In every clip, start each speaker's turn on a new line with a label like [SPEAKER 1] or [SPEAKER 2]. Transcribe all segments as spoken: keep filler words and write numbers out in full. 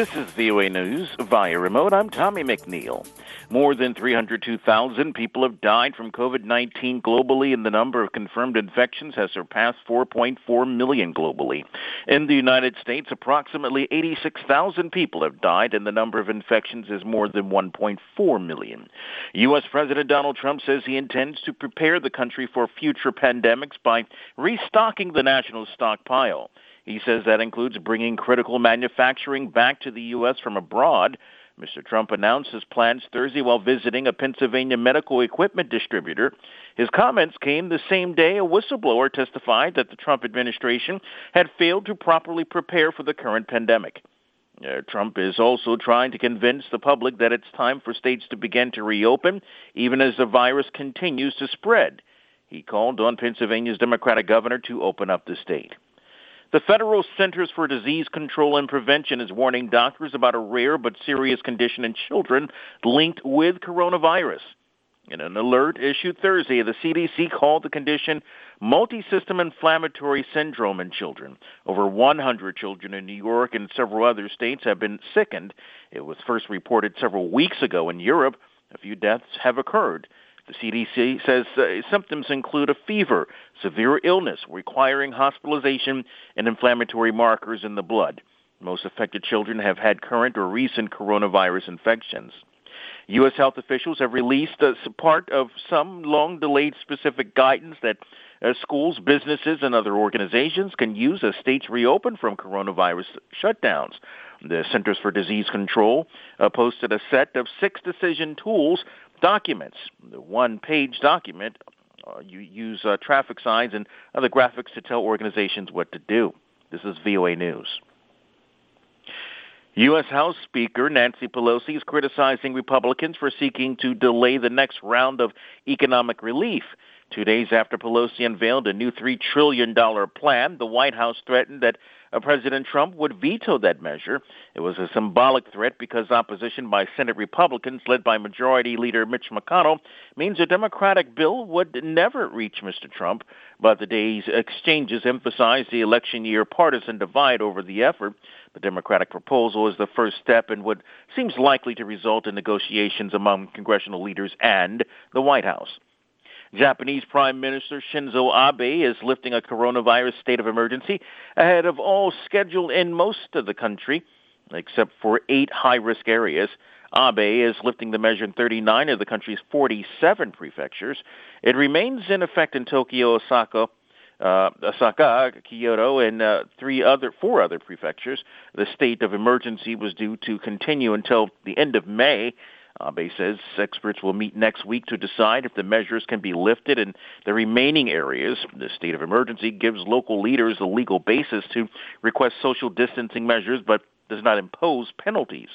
[SPEAKER 1] This is V O A News via remote. I'm Tommy McNeil. More than three hundred two thousand people have died from COVID nineteen globally, and the number of confirmed infections has surpassed four point four million globally. In the United States, approximately eighty-six thousand people have died, and the number of infections is more than one point four million. U S. President Donald Trump says he intends to prepare the country for future pandemics by restocking the national stockpile. He says that includes bringing critical manufacturing back to the U S from abroad. Mister Trump announced his plans Thursday while visiting a Pennsylvania medical equipment distributor. His comments came the same day a whistleblower testified that the Trump administration had failed to properly prepare for the current pandemic. Uh, Trump is also trying to convince the public that it's time for states to begin to reopen, even as the virus continues to spread. He called on Pennsylvania's Democratic governor to open up the state. The Federal Centers for Disease Control and Prevention is warning doctors about a rare but serious condition in children linked with coronavirus. In an alert issued Thursday, the C D C called the condition multisystem inflammatory syndrome in children. Over one hundred children in New York and several other states have been sickened. It was first reported several weeks ago in Europe. A few deaths have occurred. The C D C says uh, symptoms include a fever, severe illness requiring hospitalization, and inflammatory markers in the blood. Most affected children have had current or recent coronavirus infections. U S health officials have released as part of some long-delayed specific guidance that uh, schools, businesses, and other organizations can use as states reopen from coronavirus shutdowns. The Centers for Disease Control uh, posted a set of six decision tools documents. The one-page document, uh, you use uh, traffic signs and other graphics to tell organizations what to do. This is V O A News. U S. House Speaker Nancy Pelosi is criticizing Republicans for seeking to delay the next round of economic relief. Two days after Pelosi unveiled a new three trillion dollars plan, the White House threatened that uh, President Trump would veto that measure. It was a symbolic threat because opposition by Senate Republicans, led by Majority Leader Mitch McConnell, means a Democratic bill would never reach Mister Trump. But the day's exchanges emphasized the election year partisan divide over the effort. The Democratic proposal is the first step in what seems likely to result in negotiations among congressional leaders and the White House. Japanese Prime Minister Shinzo Abe is lifting a coronavirus state of emergency ahead of all scheduled in most of the country, except for eight high-risk areas. Abe is lifting the measure in thirty-nine of the country's forty-seven prefectures. It remains in effect in Tokyo, Osaka, uh, Osaka, Kyoto, and uh, three other, four other prefectures. The state of emergency was due to continue until the end of May. Abe says experts will meet next week to decide if the measures can be lifted in the remaining areas. The state of emergency gives local leaders the legal basis to request social distancing measures, but does not impose penalties.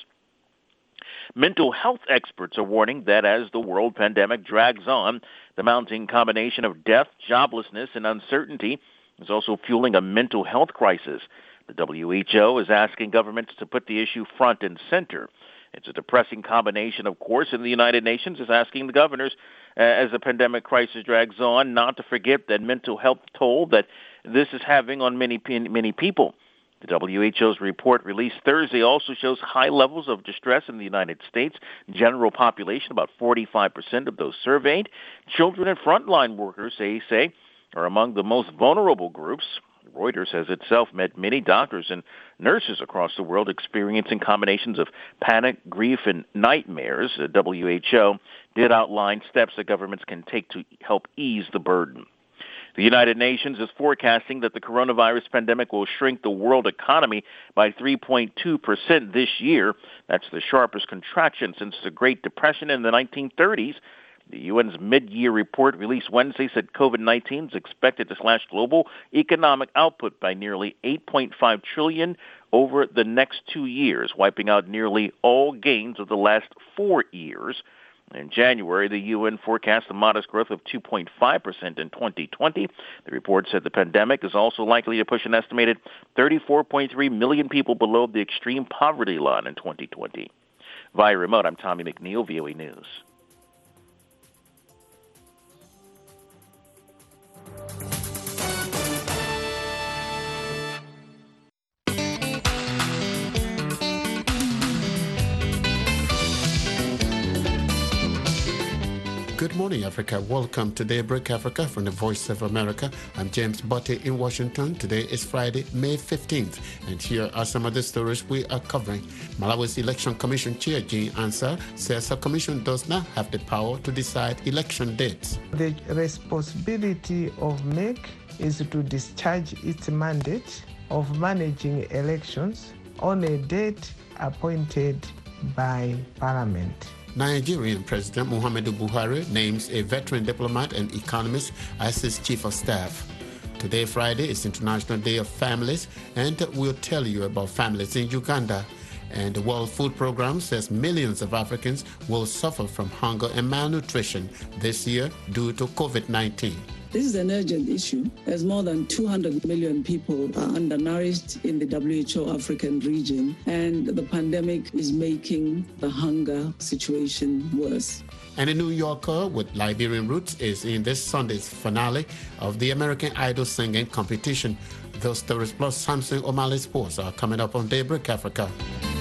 [SPEAKER 1] Mental health experts are warning that as the world pandemic drags on, the mounting combination of death, joblessness, and uncertainty is also fueling a mental health crisis. The W H O is asking governments to put the issue front and center. It's a depressing combination, of course, and the United Nations is asking the governors, uh, as the pandemic crisis drags on, not to forget that mental health toll that this is having on many, many people. The W H O's report released Thursday also shows high levels of distress in the United States. General population, about forty-five percent of those surveyed. Children and frontline workers, they say, are among the most vulnerable groups. Reuters has itself met many doctors and nurses across the world experiencing combinations of panic, grief, and nightmares. The W H O did outline steps that governments can take to help ease the burden. The United Nations is forecasting that the coronavirus pandemic will shrink the world economy by three point two percent this year. That's the sharpest contraction since the Great Depression in the nineteen thirties. The U N's mid-year report released Wednesday said COVID nineteen is expected to slash global economic output by nearly eight point five trillion dollars over the next two years, wiping out nearly all gains of the last four years. In January, the U N forecast a modest growth of two point five percent in twenty twenty. The report said the pandemic is also likely to push an estimated thirty-four point three million people below the extreme poverty line in twenty twenty. Via remote, I'm Tommy McNeil, V O A News.
[SPEAKER 2] Good morning, Africa. Welcome to Daybreak Africa from the Voice of America. I'm James Botte in Washington. Today is Friday, May fifteenth, and here are some of the stories we are covering. Malawi's Election Commission Chair Jean Ansah says the commission does not have the power to decide election dates.
[SPEAKER 3] The responsibility of M E C is to discharge its mandate of managing elections on a date appointed by Parliament.
[SPEAKER 2] Nigerian President Muhammadu Buhari names a veteran diplomat and economist as his chief of staff. Today, Friday, is International Day of Families, and we'll tell you about families in Uganda. And the World Food Programme says millions of Africans will suffer from hunger and malnutrition this year due to COVID nineteen.
[SPEAKER 4] This is an urgent issue, as more than two hundred million people are undernourished in the W H O African region, and the pandemic is making the hunger situation worse.
[SPEAKER 2] And a New Yorker with Liberian roots is in this Sunday's finale of the American Idol singing competition. Those stories plus Samson O'Malley Sports are coming up on Daybreak Africa.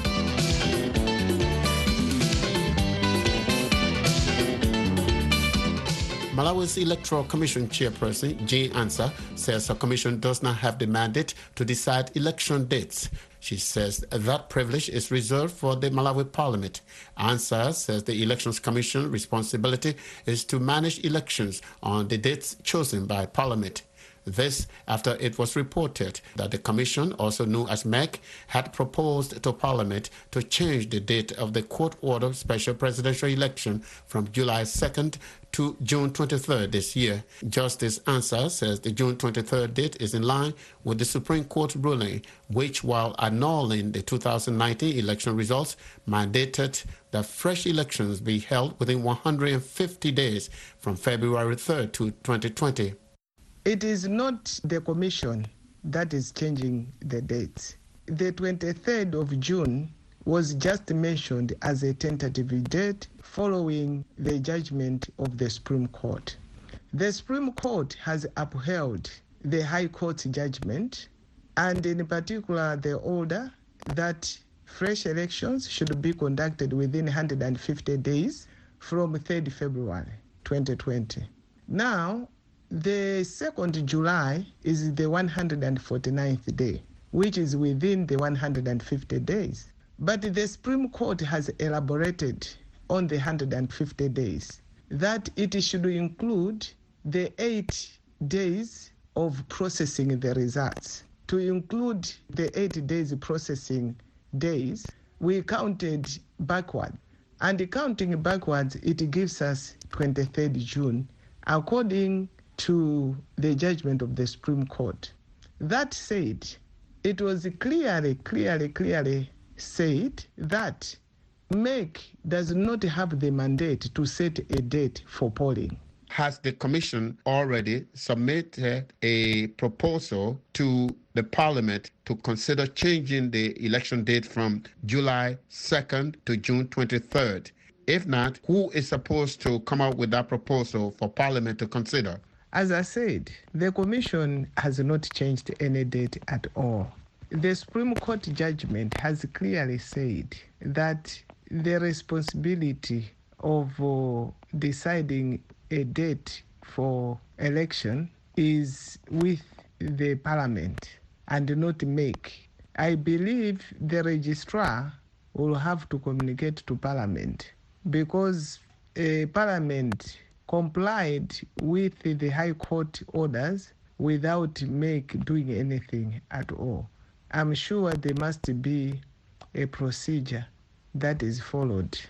[SPEAKER 2] Malawi's Electoral Commission Chairperson Jean Ansah says the commission does not have the mandate to decide election dates. She says that privilege is reserved for the Malawi Parliament. Ansah says the Elections Commission responsibility is to manage elections on the dates chosen by Parliament. This after it was reported that the Commission, also known as M E C, had proposed to Parliament to change the date of the court-ordered special presidential election from July second to June twenty-third this year. Justice Ansah says the June twenty-third date is in line with the Supreme Court ruling, which, while annulling the two thousand nineteen election results, mandated that fresh elections be held within one hundred fifty days from February third to twenty twenty.
[SPEAKER 3] It is not the commission that is changing the dates. The twenty-third of June was just mentioned as a tentative date following the judgment of the Supreme Court. The Supreme Court has upheld the High Court's judgment, and in particular the order that fresh elections should be conducted within one hundred fifty days from the third of February twenty twenty. Now, the second of July is the one hundred forty-ninth day, which is within the one hundred fifty days. But the Supreme Court has elaborated on the one hundred fifty days that it should include the eight days of processing the results. To include the eight days processing days, we counted backward. And counting backwards, it gives us twenty-third of June, according to the judgment of the Supreme Court. That said, it was clearly, clearly, clearly said that M E C does not have the mandate to set a date for polling.
[SPEAKER 2] Has the Commission already submitted a proposal to the Parliament to consider changing the election date from July second to June twenty-third? If not, who is supposed to come out with that proposal for Parliament to consider?
[SPEAKER 3] As I said, the Commission has not changed any date at all. The Supreme Court judgment has clearly said that the responsibility of uh, deciding a date for election is with the Parliament and not M E C. I believe the registrar will have to communicate to Parliament because uh, Parliament complied with the High Court orders without M E C doing anything at all. I'm sure there must be a procedure that is followed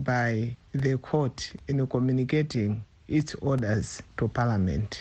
[SPEAKER 3] by the court in communicating its orders to Parliament.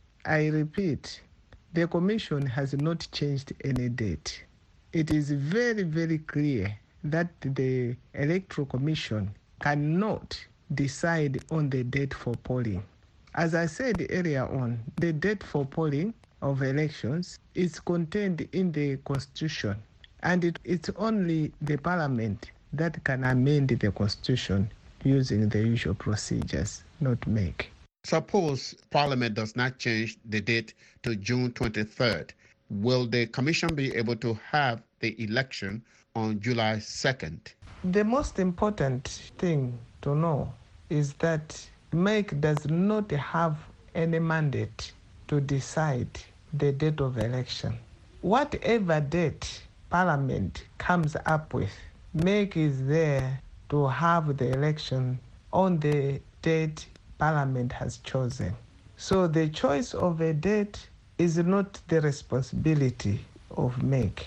[SPEAKER 3] I repeat, the Commission has not changed any date. It is very, very clear that the Electoral Commission cannot decide on the date for polling. As I said earlier on, the date for polling of elections is contained in the Constitution, and it, it's only the Parliament that can amend the Constitution using the usual procedures, not M E C.
[SPEAKER 2] Suppose Parliament does not change the date to June twenty-third. Will the Commission be able to have the election on July second?
[SPEAKER 3] The most important thing to know is that M E C does not have any mandate to decide the date of election. Whatever date Parliament comes up with, M E C is there to have the election on the date Parliament has chosen. So the choice of a date is not the responsibility of M E C.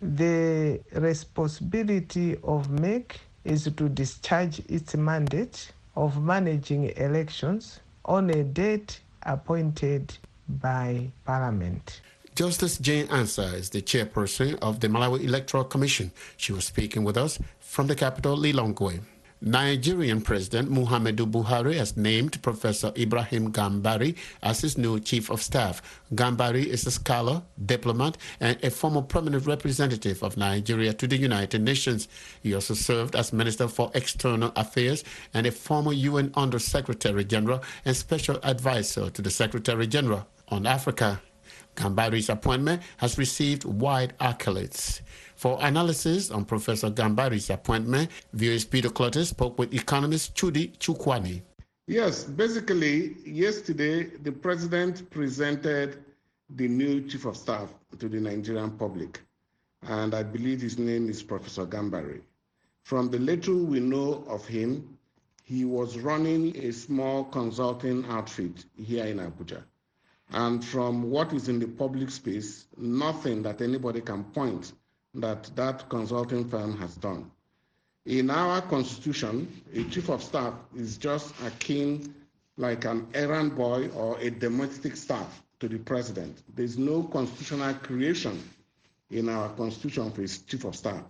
[SPEAKER 3] The responsibility of M E C is to discharge its mandate of managing elections on a date appointed by Parliament.
[SPEAKER 2] Justice Jane Ansah is the chairperson of the Malawi Electoral Commission. She was speaking with us from the capital, Lilongwe. Nigerian President Muhammadu Buhari has named Professor Ibrahim Gambari as his new chief of staff. Gambari is a scholar, diplomat, and a former permanent representative of Nigeria to the United Nations. He also served as Minister for External Affairs and a former U N Under-Secretary General and Special Advisor to the Secretary General on Africa. Gambari's appointment has received wide accolades. For analysis on Professor Gambari's appointment, V O A's Peter Clutter spoke with economist Chudi Chukwani.
[SPEAKER 5] Yes, basically, yesterday the president presented the new chief of staff to the Nigerian public, and I believe his name is Professor Gambari. From the little we know of him, he was running a small consulting outfit here in Abuja. And from what is in the public space, nothing that anybody can point that that consulting firm has done. In our constitution, a chief of staff is just akin like an errand boy or a domestic staff to the president. There's no constitutional creation in our constitution for his chief of staff.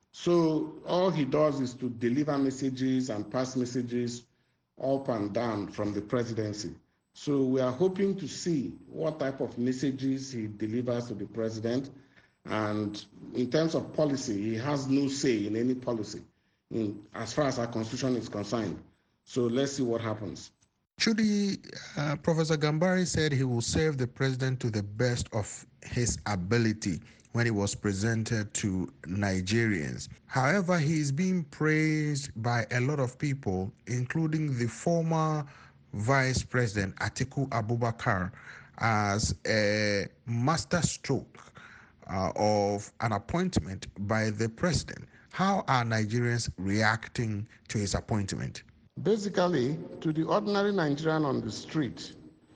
[SPEAKER 5] So all he does is to deliver messages and pass messages up and down from the presidency. So we are hoping to see what type of messages he delivers to the president. And in terms of policy, he has no say in any policy in, as far as our constitution is concerned. So let's see what happens.
[SPEAKER 6] Chudi, uh, Professor Gambari said he will serve the president to the best of his ability when he was presented to Nigerians. However, he is being praised by a lot of people, including the former Vice President Atiku Abubakar, as a masterstroke uh, of an appointment by the president. How are Nigerians reacting to his appointment?
[SPEAKER 5] Basically, to the ordinary Nigerian on the street,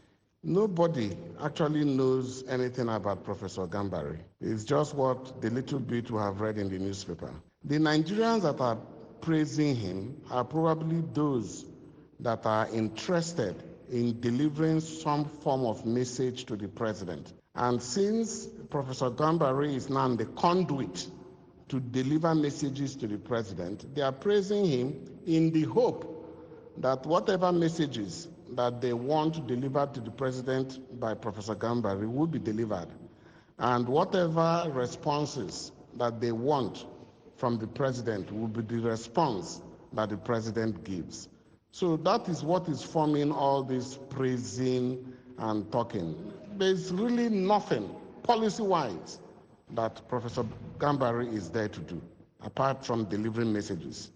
[SPEAKER 5] nobody actually knows anything about Professor Gambari. It's just what the little bit we have read in the newspaper. The Nigerians that are praising him are probably those that are interested in delivering some form of message to the president. And since Professor Gambari is now the conduit to deliver messages to the president, they are praising him in the hope that whatever messages that they want to deliver to the president by Professor Gambari will be delivered. And whatever responses that they want from the president will be the response that the president gives. So that is what is forming all this praising and talking. There's really nothing policy-wise that Professor Gambari is there to do, apart from delivering messages.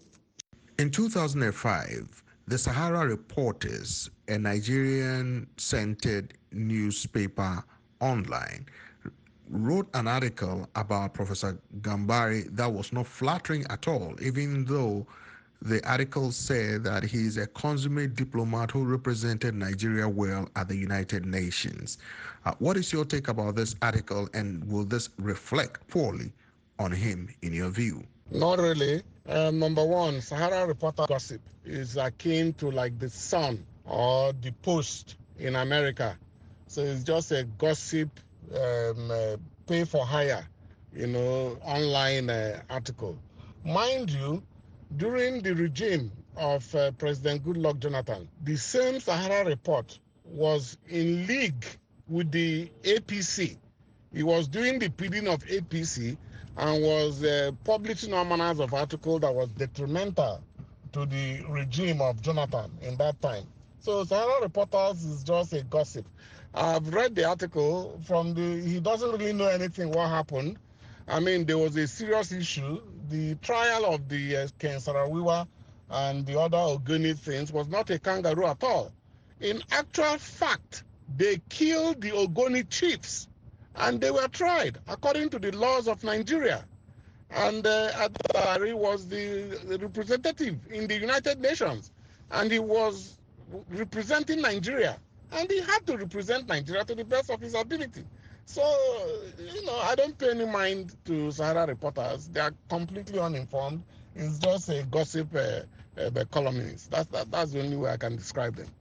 [SPEAKER 6] In two thousand five, the Sahara Reporters, a Nigerian-centered newspaper online, wrote an article about Professor Gambari that was not flattering at all, even though the article said that he is a consummate diplomat who represented Nigeria well at the United Nations. Uh, what is your take about this article, and will this reflect poorly on him, in your view?
[SPEAKER 5] Not really. Uh, number one, Sahara Reporter gossip is akin to like the Sun or the Post in America. So it's just a gossip, um, uh, pay for hire, you know, online uh, article. Mind you, during the regime of uh, President Goodluck Jonathan, the same Sahara Report was in league with the A P C. He was doing the bidding of A P C and was uh, publishing all manners of articles that was detrimental to the regime of Jonathan in that time. So Sahara Reporters is just a gossip. I've read the article from the, he doesn't really know anything what happened. I mean, there was a serious issue. The trial of the uh, Ken Saro-Wiwa and the other Ogoni things was not a kangaroo at all. In actual fact, they killed the Ogoni chiefs, and they were tried according to the laws of Nigeria. And uh, Adari was the, the representative in the United Nations, and he was representing Nigeria, and he had to represent Nigeria to the best of his ability. So, you know, I don't pay any mind to Sahara reporters. They are completely uninformed. It's just a gossip uh, uh, columnist. That's, that, that's the only way I can describe them.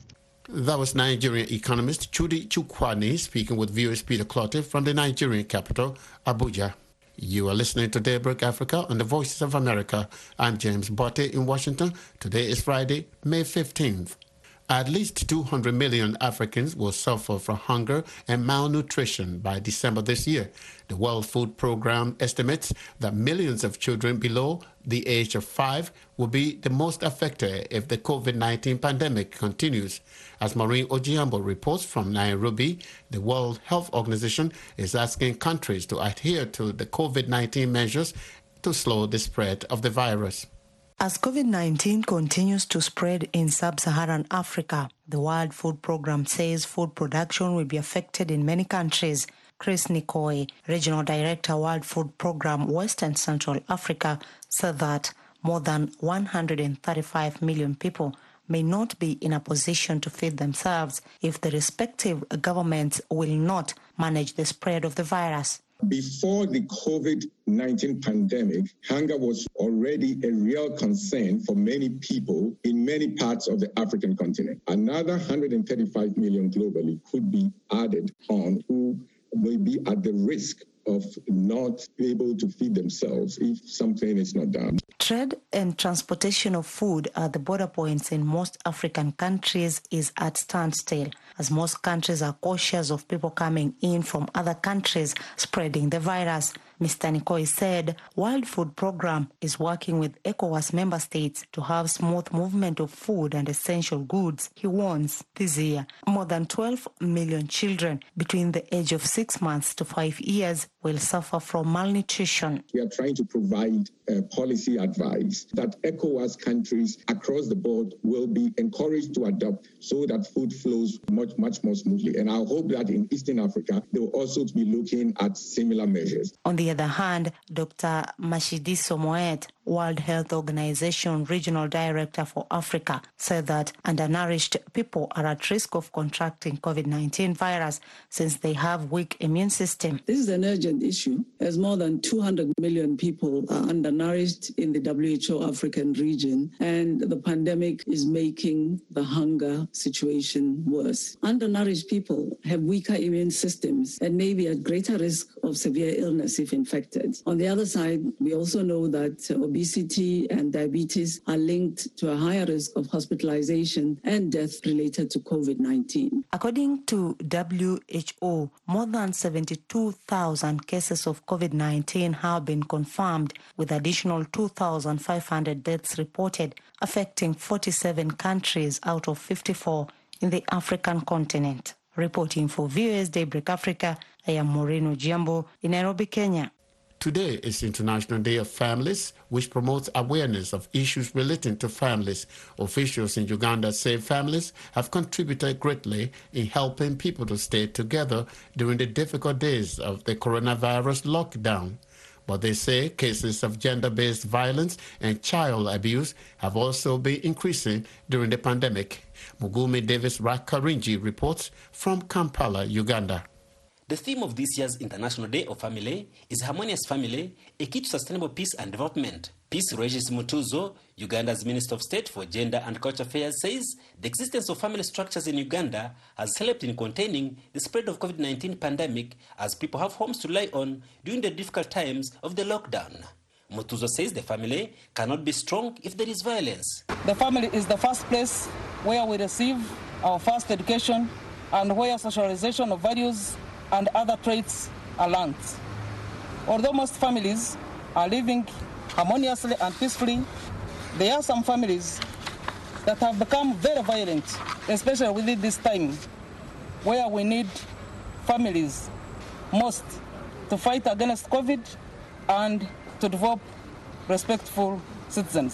[SPEAKER 2] That was Nigerian economist Chudi Chukwani speaking with V O A's Peter Clottey from the Nigerian capital, Abuja. You are listening to Daybreak Africa on the Voices of America. I'm James Botte in Washington. Today is Friday, May fifteenth. At least two hundred million Africans will suffer from hunger and malnutrition by December this year. The World Food Programme estimates that millions of children below the age of five will be the most affected if the COVID nineteen pandemic continues. As Maureen Ojiambo reports from Nairobi, the World Health Organization is asking countries to adhere to the COVID nineteen measures to slow the spread of the virus.
[SPEAKER 7] As COVID nineteen continues to spread in sub-Saharan Africa, the World Food Programme says food production will be affected in many countries. Chris Nikoi, Regional Director, World Food Programme, West and Central Africa, said that more than one hundred thirty-five million people may not be in a position to feed themselves if the respective governments will not manage the spread of the virus.
[SPEAKER 8] Before the COVID nineteen pandemic, hunger was already a real concern for many people in many parts of the African continent. Another one hundred thirty-five million globally could be added on who may be at the risk of not able to feed themselves if something is not done.
[SPEAKER 7] Trade and transportation of food at the border points in most African countries is at standstill, as most countries are cautious of people coming in from other countries spreading the virus. Mister Nikoi said World Food Programme is working with ECOWAS member states to have smooth movement of food and essential goods. He warns this year more than twelve million children between the age of six months to five years will suffer from malnutrition.
[SPEAKER 8] We are trying to provide uh, policy advice that ECOWAS countries across the board will be encouraged to adopt so that food flows much, much more smoothly. And I hope that in Eastern Africa, they will also be looking at similar measures.
[SPEAKER 7] On the other hand, Doctor Matshidiso Moed, World Health Organization Regional Director for Africa, said that undernourished people are at risk of contracting COVID nineteen virus since they have weak immune system.
[SPEAKER 4] This is an urgent issue, as more than two hundred million people are undernourished in the W H O African region, and the pandemic is making the hunger situation worse. Undernourished people have weaker immune systems and may be at greater risk of severe illness if infected. On the other side, we also know that obesity and diabetes are linked to a higher risk of hospitalization and death related to COVID nineteen.
[SPEAKER 7] According to W H O, more than seventy-two thousand cases of COVID nineteen have been confirmed, with additional two thousand five hundred deaths reported, affecting forty-seven countries out of fifty-four in the African continent. Reporting for V O A's Daybreak Africa, I am Maureen Ojiambo in Nairobi, Kenya.
[SPEAKER 2] Today is International Day of Families, which promotes awareness of issues relating to families. Officials in Uganda say families have contributed greatly in helping people to stay together during the difficult days of the coronavirus lockdown. But they say cases of gender-based violence and child abuse have also been increasing during the pandemic. Mugumi Davis Rakarinji reports from Kampala, Uganda.
[SPEAKER 9] The theme of this year's International Day of Family is Harmonious Family, a key to sustainable peace and development. Peace Regis Mutuzo, Uganda's Minister of State for Gender and Culture Affairs, says the existence of family structures in Uganda has helped in containing the spread of COVID nineteen pandemic, as people have homes to lie on during the difficult times of the lockdown. Mutuzo says the family cannot be strong if there is violence.
[SPEAKER 10] The family is the first place where we receive our first education and where socialization of values and other traits are learned. Although most families are living harmoniously and peacefully, there are some families that have become very violent, especially within this time, where we need families most to fight against COVID and to develop respectful citizens.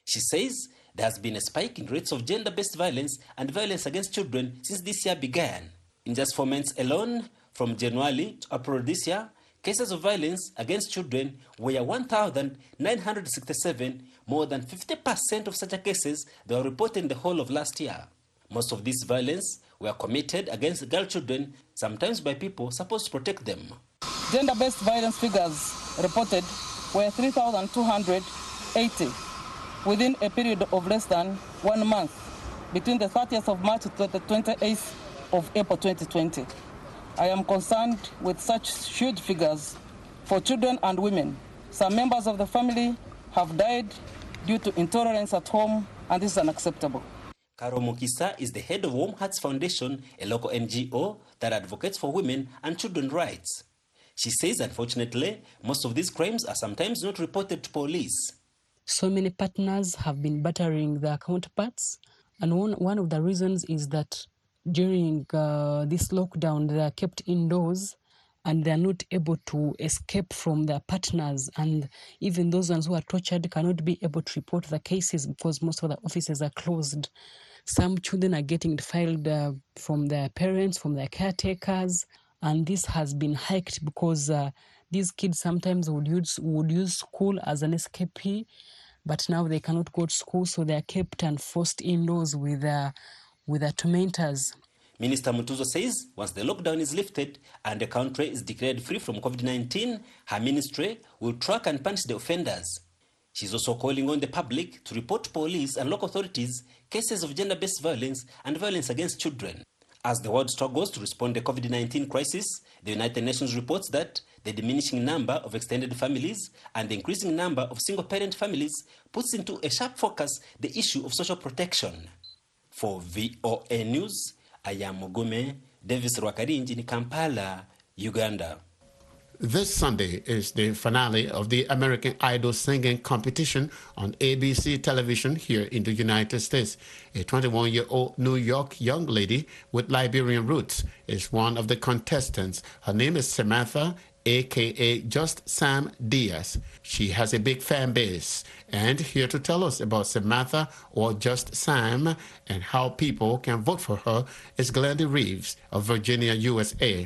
[SPEAKER 9] She says there has been a spike in rates of gender-based violence and violence against children since this year began. In just four months alone, from January to April this year, cases of violence against children were one thousand nine hundred sixty-seven, more than fifty percent of such cases that were reported in the whole of last year. Most of these violence were committed against girl children, sometimes by people supposed to protect them.
[SPEAKER 10] Gender-based violence figures reported were three thousand two hundred eighty within a period of less than one month, between the thirtieth of March to the twenty-eighth of April twenty twenty. I am concerned with such huge figures for children and women. Some members of the family have died due to intolerance at home, and this is unacceptable.
[SPEAKER 9] Carol Mukisa is the head of Warm Hearts Foundation, a local N G O that advocates for women and children's rights. She says, unfortunately, most of these crimes are sometimes not reported to police.
[SPEAKER 11] So many partners have been battering their counterparts, and one, one of the reasons is that during uh, this lockdown, they are kept indoors and they are not able to escape from their partners. And even those ones who are tortured cannot be able to report the cases because most of the offices are closed. Some children are getting filed uh, from their parents, from their caretakers, and this has been hiked because uh, these kids sometimes would use, would use school as an escapee, but now they cannot go to school, so they are kept and forced indoors with uh, with their tormentors.
[SPEAKER 9] Minister Mutuzo says once the lockdown is lifted and the country is declared free from COVID nineteen, her ministry will track and punish the offenders. She's also calling on the public to report to police and local authorities cases of gender-based violence and violence against children. As the world struggles to respond to the COVID nineteen crisis, the United Nations reports that the diminishing number of extended families and the increasing number of single-parent families puts into a sharp focus the issue of social protection. For V O A News, I am Mugume Davis Rwakarinji in Kampala, Uganda.
[SPEAKER 2] This Sunday is the finale of the American Idol singing competition on A B C television here in the United States. A twenty-one-year-old New York young lady with Liberian roots is one of the contestants. Her name is Samantha, a k a. Just Sam Diaz. She has a big fan base. And here to tell us about Samantha, or Just Sam, and how people can vote for her is Glenda Reeves of Virginia, U S A.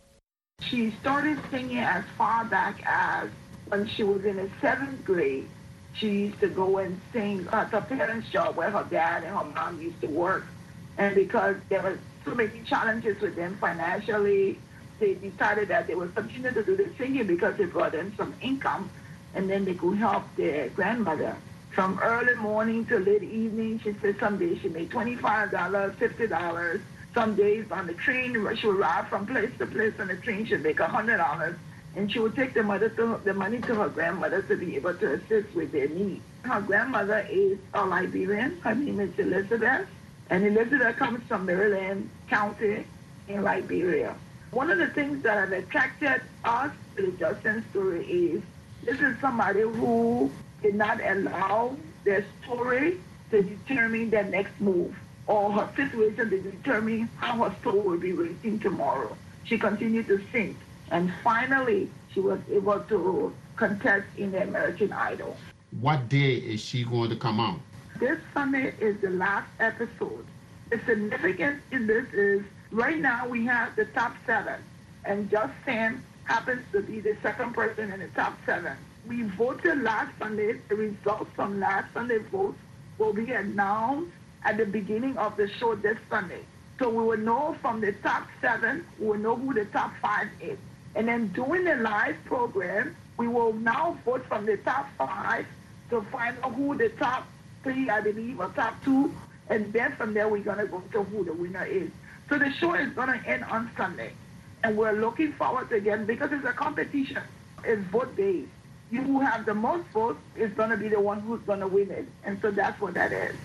[SPEAKER 12] She started singing as far back as when she was in the seventh grade. She used to go and sing at her parents' job where her dad and her mom used to work. And because there were so many challenges with them financially, they decided that they would continue to do the singing because it brought in some income, and then they could help their grandmother. From early morning to late evening, she said some days she made twenty-five dollars, fifty dollars. Some days on the train, she would ride from place to place on the train, she'd make one hundred dollars. And she would take the, mother to, the money to her grandmother to be able to assist with their needs. Her grandmother is a Liberian. Her name is Elizabeth. And Elizabeth comes from Maryland County in Liberia. One of the things that have attracted us to the Justin story is this is somebody who did not allow their story to determine their next move, or her situation to determine how her soul will be raising tomorrow. She continued to sing, and finally she was able to contest in the American Idol.
[SPEAKER 2] What day is she going to come out?
[SPEAKER 12] This Sunday is the last episode. The significance in this is right now we have the top seven, and Just Sam happens to be the second person in the top seven. We voted last Sunday. The results from last Sunday's votes will be announced at the beginning of the show this Sunday. So we will know from the top seven, we will know who the top five is. And then during the live program, we will now vote from the top five to find out who the top three, I believe, or top two. And then from there, we're going to go to who the winner is. So the show is going to end on Sunday. And we're looking forward to again, because it's a competition. It's vote based. You who have the most votes is going to be the one who's going to win it. And so that's what that is.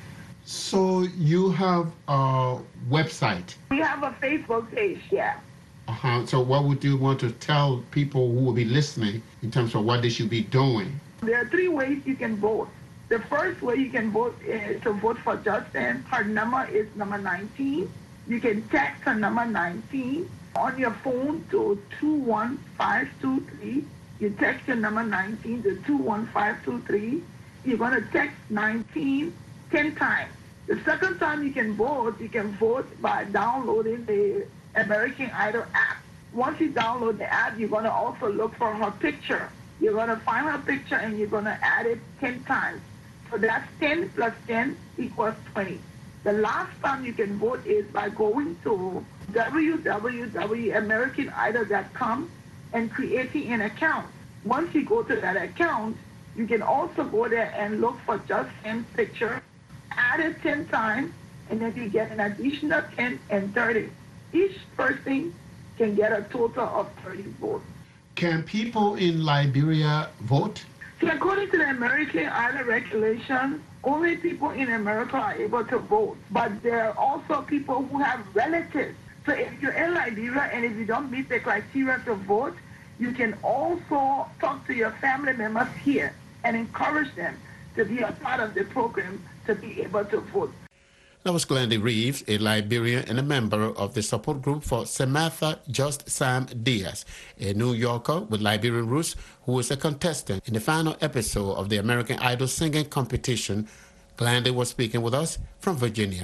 [SPEAKER 2] So you have a website?
[SPEAKER 12] We have a Facebook page, yeah.
[SPEAKER 2] Uh-huh. So what would you want to tell people who will be listening in terms of what they should be doing?
[SPEAKER 12] There are three ways you can vote. The first way you can vote is to vote for Justin. Her number is number nineteen. You can text her number nineteen on your phone to two one five two three. You text your number nineteen to two one five two three. you're going to text nineteen ten times. The second time you can vote, you can vote by downloading the American Idol app. Once you download the app, you're going to also look for her picture. You're going to find her picture and you're going to add it ten times. So that's ten plus ten equals twenty. The last time you can vote is by going to w w w dot american idol dot com and creating an account. Once you go to that account, you can also go there and look for just Sam's picture, add it ten times, and then you get an additional ten and thirty. Each person can get a total of thirty votes.
[SPEAKER 2] Can people in Liberia vote?
[SPEAKER 12] So according to the American Idol regulations, only people in America are able to vote. But there are also people who have relatives. So if you're in Liberia and if you don't meet the criteria to vote, you can also talk to your family members here and encourage them to be a part of the program to be able to vote.
[SPEAKER 2] That was Glendy Reeves, a Liberian and a member of the support group for Samantha Just Sam Diaz, a New Yorker with Liberian roots who is a contestant in the final episode of the American Idol singing competition. Glendy was speaking with us from Virginia.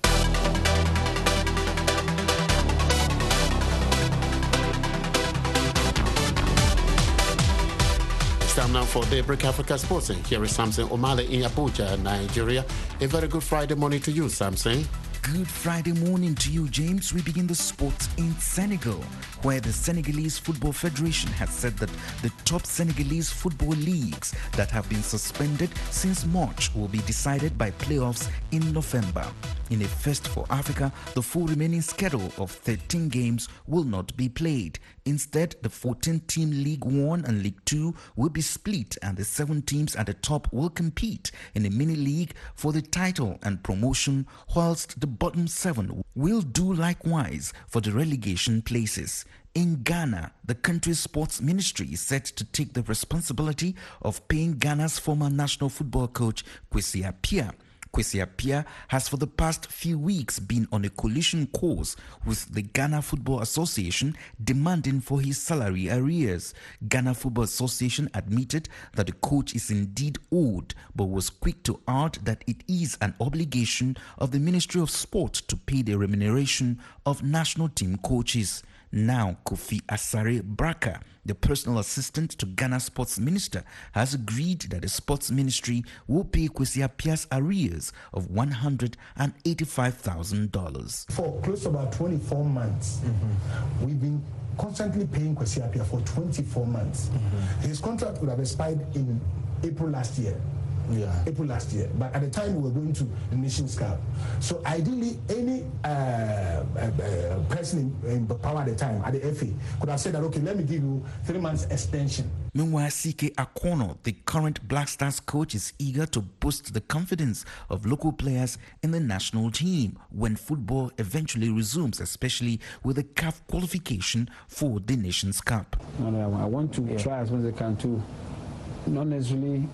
[SPEAKER 2] Time now for Daybreak Africa Sports. Here is Samson Omale in Abuja, Nigeria. A very good Friday morning to you, Samson.
[SPEAKER 13] Good Friday morning to you, James. We begin the sports in Senegal, where the Senegalese Football Federation has said that the top Senegalese football leagues that have been suspended since March will be decided by playoffs in November. In a first for Africa, the full remaining schedule of thirteen games will not be played. Instead, the fourteen-team League One and League Two will be split, and the seven teams at the top will compete in a mini-league for the title and promotion, whilst the bottom seven will do likewise for the relegation places. In Ghana, the country's sports ministry is set to take the responsibility of paying Ghana's former national football coach, Kwesi Appiah. Kwesi Appiah has for the past few weeks been on a collision course with the Ghana Football Association demanding for his salary arrears. Ghana Football Association admitted that the coach is indeed owed, but was quick to add that it is an obligation of the Ministry of Sport to pay the remuneration of national team coaches. Now, Kofi Asare Braka, the personal assistant to Ghana Sports Minister, has agreed that the Sports Ministry will pay Kwesi Appiah's arrears of one hundred eighty-five thousand dollars.
[SPEAKER 14] For close to about twenty-four months, mm-hmm. we've been constantly paying Kwesi Appiah for twenty-four months. Mm-hmm. His contract would have expired in April last year. Yeah. April last year, but at the time we were going to the Nations Cup. So ideally, any uh, uh, uh, person in, in power at the time, at the F A, could have said that, okay, let me give you three months extension.
[SPEAKER 13] Meanwhile, C K Akono, the current Black Stars coach, is eager to boost the confidence of local players in the national team when football eventually resumes, especially with the C A F qualification for the Nations Cup.
[SPEAKER 15] No, no, I want to yeah. try as much as I can to not necessarily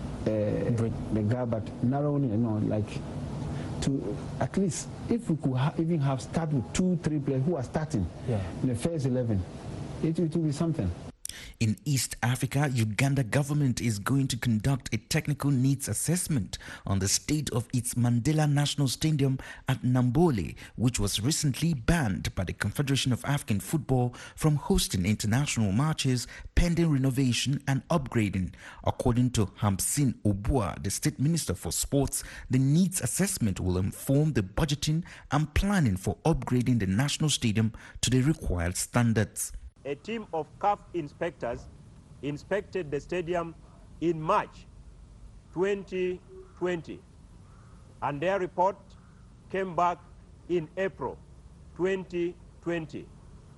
[SPEAKER 15] Uh, break the gap, but narrowing, you know, like to at least if we could ha even have start with two, three players who are starting yeah. in the first eleven, it, it will be something.
[SPEAKER 13] In East Africa, Uganda government is going to conduct a technical needs assessment on the state of its Mandela National Stadium at Nambole, which was recently banned by the Confederation of African Football from hosting international matches pending renovation and upgrading. According to Hamsin Obua, the State Minister for Sports, the needs assessment will inform the budgeting and planning for upgrading the national stadium to the required standards.
[SPEAKER 16] A team of C A F inspectors inspected the stadium in March twenty twenty, and their report came back in April twenty twenty.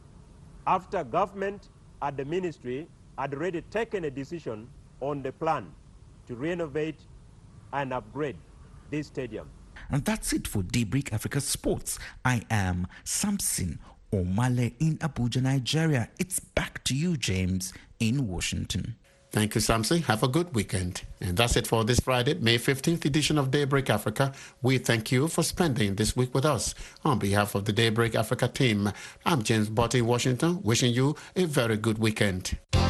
[SPEAKER 16] After government at the ministry had already taken a decision on the plan to renovate and upgrade this stadium.
[SPEAKER 13] And that's it for Daybreak Africa Sports. I am Samson Omale in Abuja, Nigeria. It's back to you, James, in Washington.
[SPEAKER 2] Thank you, Samson. Have a good weekend. And that's it for this Friday, May fifteenth edition of Daybreak Africa. We thank you for spending this week with us. On behalf of the Daybreak Africa team, I'm James Botti in Washington, wishing you a very good weekend.